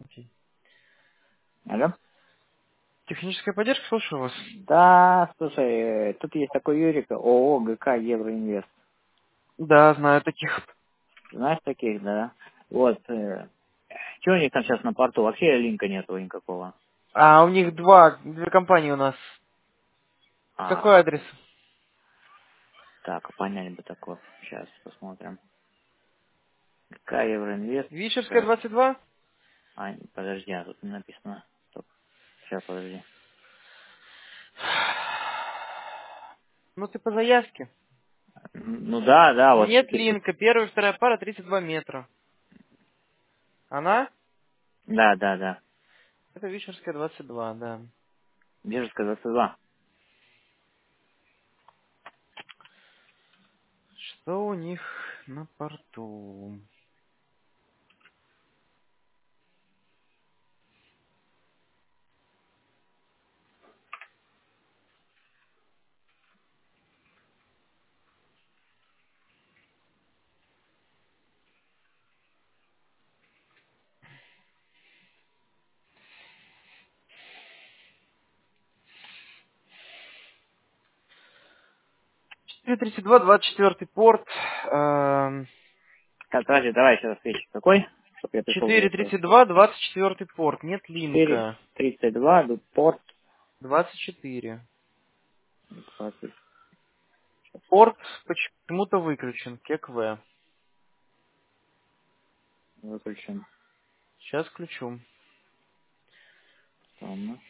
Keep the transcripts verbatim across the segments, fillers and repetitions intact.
Алло? Техническая поддержка, слушаю вас. Да, слушай, э, тут есть такой Юрик, ООО ГК Евроинвест. Да, знаю таких. Знаешь таких, да? Вот, э, что у них там сейчас на порту? Вообще линка нету никакого. А у них два, две компании у нас. Какой А, адрес? так, понять бы такое. Сейчас посмотрим. ГК Евроинвест. Вишерская Так, двадцать два? а, подожди, а тут не написано. Стоп. Сейчас, подожди. Ну ты по заявке. Ну да, да, вот Нет четыре. линка, первая, вторая пара, тридцать два метра. Она? Да, да, да. Это Вишерская двадцать два, да. Биржская двадцать два. Что у них на порту? четыре тридцать два, двадцать четвёртый порт. эм, Так, подожди, давай еще раз отвечу. Какой? Чтоб я пришел четыре за тридцать два, двадцать четвёртый порт. Нет четыре линка. тридцать два, порт двадцать четыре. двадцать. Порт почему-то выключен. КЕКВ. Выключен. Сейчас включу. Там.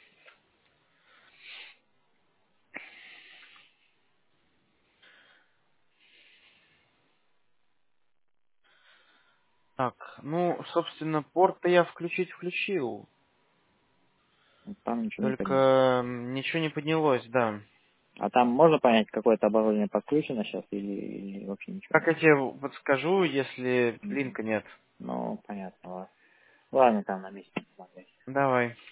Так, ну, собственно, порт-то я включить включил. Там ничего не Только поднялось. м, ничего не поднялось, да. А там можно понять, какое-то оборудование подключено сейчас или, или вообще ничего Как нет? я тебе подскажу, если Мгм. линка нет? Ну, понятно, ладно. Ладно, там на месте смотреть. Давай.